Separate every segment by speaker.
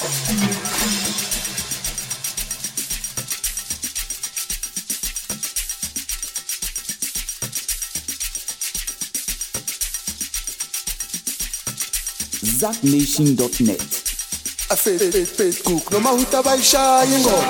Speaker 1: ZackNation.net.
Speaker 2: I faith cook, no matter by shy and go.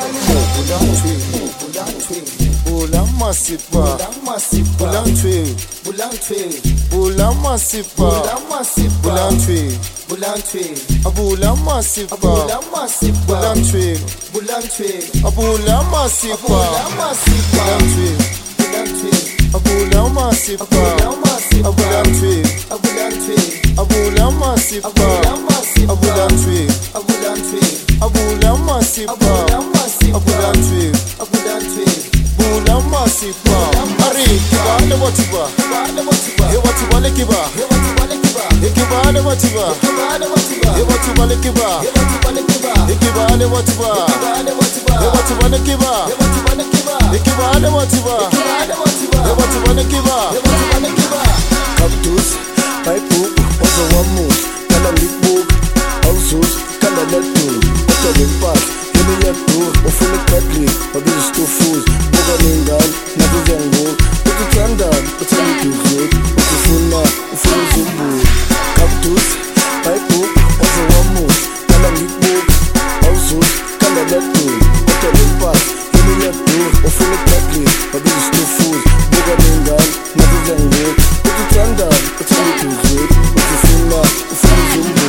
Speaker 2: Bula masipa, bulan twin, bula masipa, bulan twin, abula masipa, bulan twin, abula masipa, bulan twin, abula masipa, abulan twin, abula masipa, abulan twin, abula masipa, abulan twin, bula masipa. Ari kiba le watiba, he watiba le kiba, he kiba le watiba, he watiba le kiba, he kiba le watiba, he watiba le kiba, he kiba le watiba, he watiba le kiba. Cactus, paipu, ozo wamu, kala lipu, ausus, kala letu, oka limpas, yemi letu, ofule katli, wabizu stufus, boga ningal, nabizengu, utu chandan, utani kuzut, utufuna, ufulu zumbu. Cactus, paipu, ozo wamu, kala lipu, ausus, kala letu, oka limpas, yemi letu, ofule katli, wabizu stufus, boga ningal, nabizengu, utu chandan, utani kuzut, utufuna, ufulu zumbu.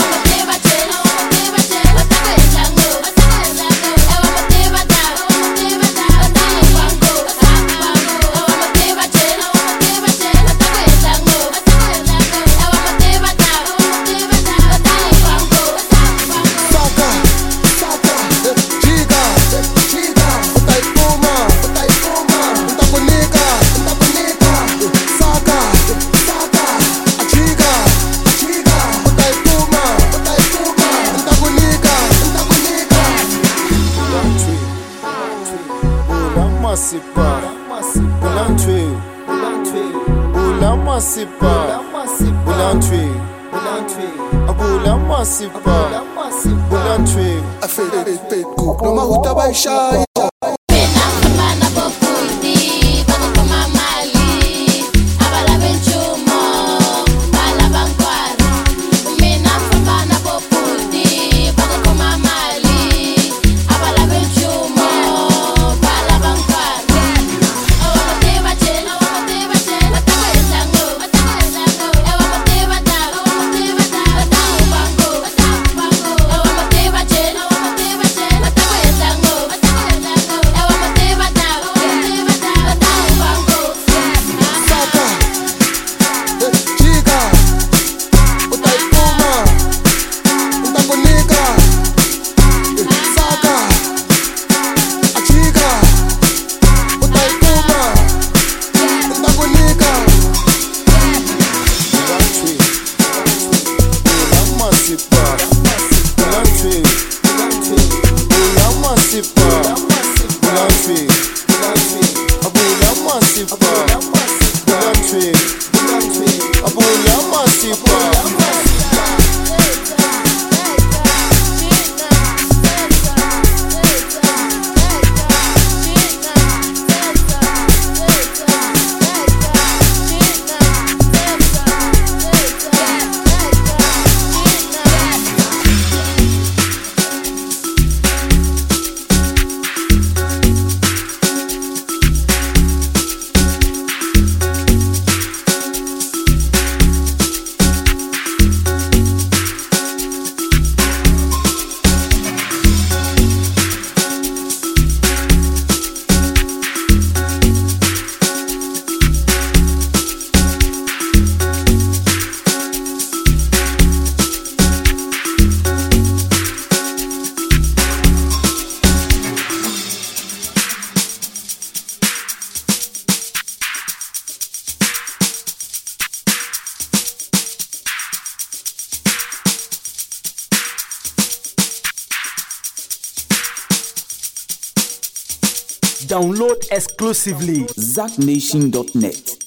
Speaker 2: I feel cook, no matter by shy.
Speaker 1: Download exclusively ZackNation.net.